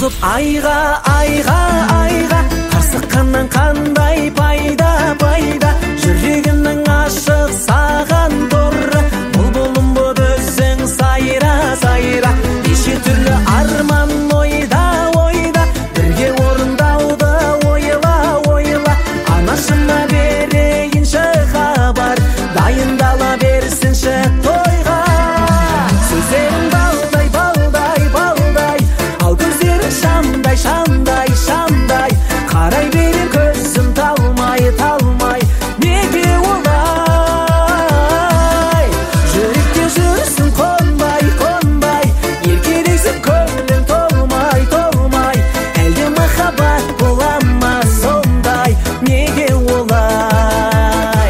тозып айға тарсыққаннан қандай пайда жүрегімнің ашық саған торы бұлбұлым боп өзің сайра неше түрлі арман ойда бірге орындауды ойла анашыма берейінші хабар дайындала берсінші тойға сөздерің балдай ал көздерің шамдай қарай берем көзім талмай неге олай жүрекке жүрсің қонбай еркелейсің көңілің толмай әлде махаббат бола ма сондай неге олай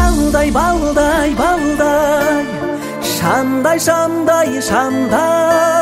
балдай шандай